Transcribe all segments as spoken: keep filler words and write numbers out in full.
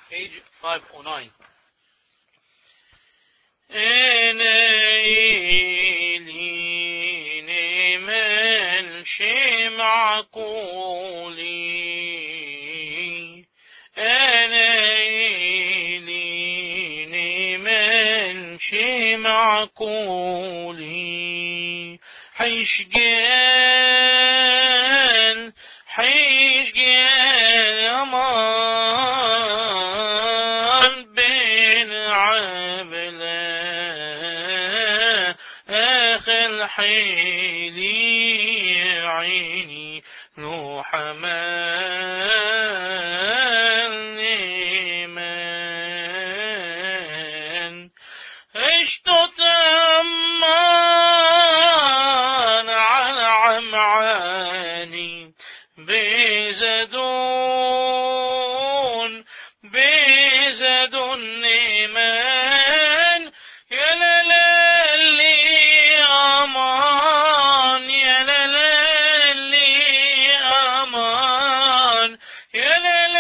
page five oh nine. إليني من شمع قولي أنا إليني من شمع قولي حيشقين حيشقين أمان بين عبله أخل حيلي عيني نوح مالني من اشتط أمان على عمعاني بيزدون بيزدون نيمان يا للي أمان يا للي أمان يا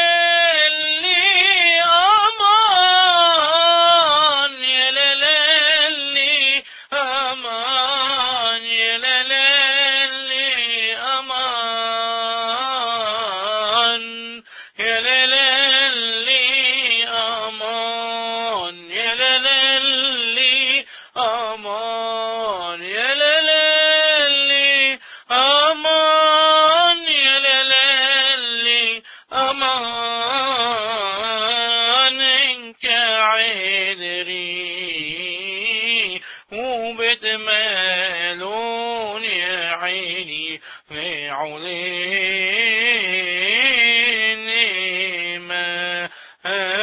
للي أمان يا للي أمان يا للي أمان يا للي أمان يا للي أمان يا للي أمان يا للي أمان إنك عذري وبتمالون يا عيني في عليني ما